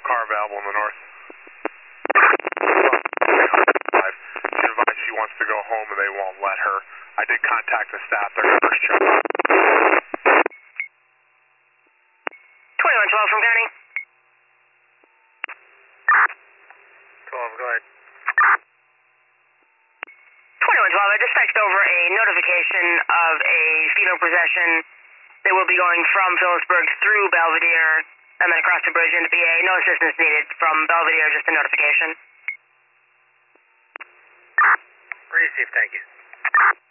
car available in the north. She advised she wants to go home and they won't let her. I did contact the staff. They're going to check. 2112 from County. 12, go ahead. 2112, I just faxed over a notification of a fetal possession. They will be going from Phillipsburg through Belvedere and then across the bridge into PA. No assistance needed from Belvedere, just a notification. Receive, thank you.